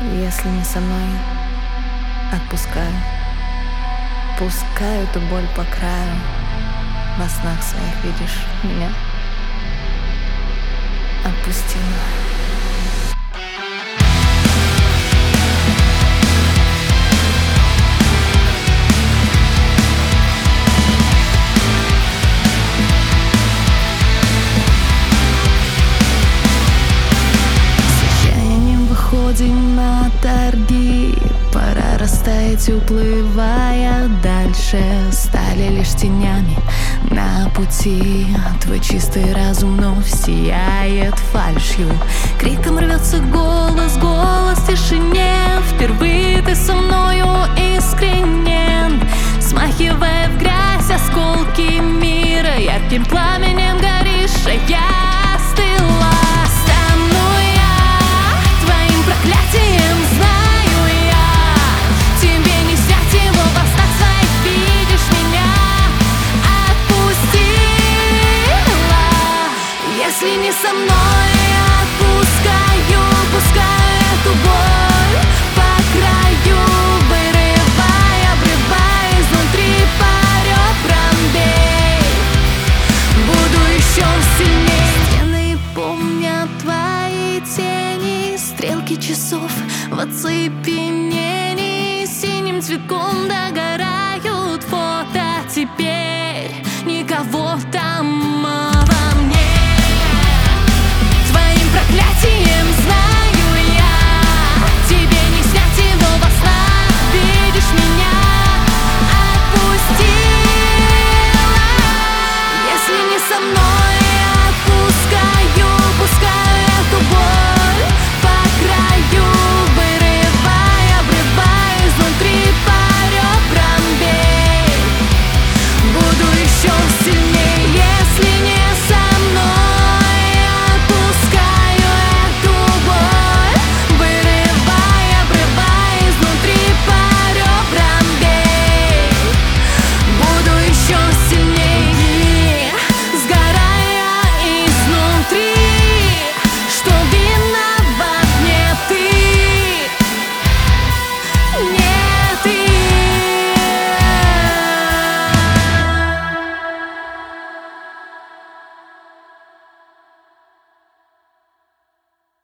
Если не со мной, отпускаю. Пускаю эту боль по краю. Во снах своих видишь меня. Отпустила. Выходим на торги, пора растаять, уплывая дальше. Стали лишь тенями на пути. Твой чистый разум вновь сияет фальшью. Криком рвется голос, голос в тишине. Впервые ты со мною искренен, смахивая в грязь осколки мира. Ярким пламенем горишь, а я остыла. Проклятием знаю я, тебе не снять его во снах своих, видишь меня. Отпустила. Если не со мной, отпускаю, пускаю эту боль по краю, вырывая, обрывая изнутри, порет промбей. Буду еще сильней. Стены помнят твои тени, стрелки часов в оцепенении, синим цветком догорают.